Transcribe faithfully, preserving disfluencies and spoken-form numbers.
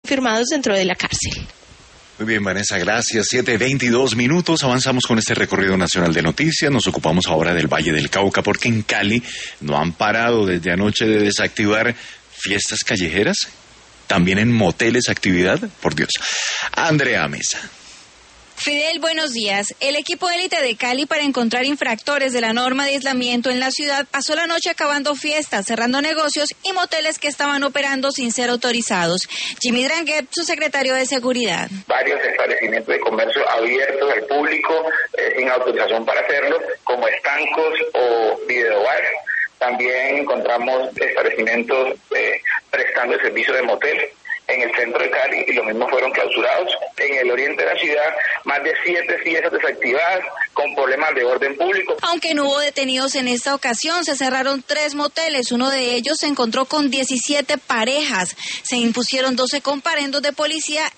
firmados dentro de la cárcel. Muy bien, Vanessa, gracias. siete veintidós minutos, avanzamos con este recorrido nacional de noticias. Nos ocupamos ahora del Valle del Cauca, porque en Cali no han parado desde anoche de desactivar fiestas callejeras. También en moteles actividad, por Dios. Andrea Mesa. Fidel, buenos días. El equipo élite de Cali para encontrar infractores de la norma de aislamiento en la ciudad pasó la noche acabando fiestas, cerrando negocios y moteles que estaban operando sin ser autorizados. Jimmy Dranguet, su secretario de Seguridad. Varios establecimientos de comercio abiertos al público eh, sin autorización para hacerlo, como estancos o videobares. También encontramos establecimientos eh, prestando el servicio de motel en el centro de Cali y los mismos fueron clausurados. En el oriente de la ciudad, más de siete fiestas desactivadas con problemas de orden público. Aunque no hubo detenidos en esta ocasión, se cerraron tres moteles. Uno de ellos se encontró con diecisiete parejas. Se impusieron doce comparendos de policía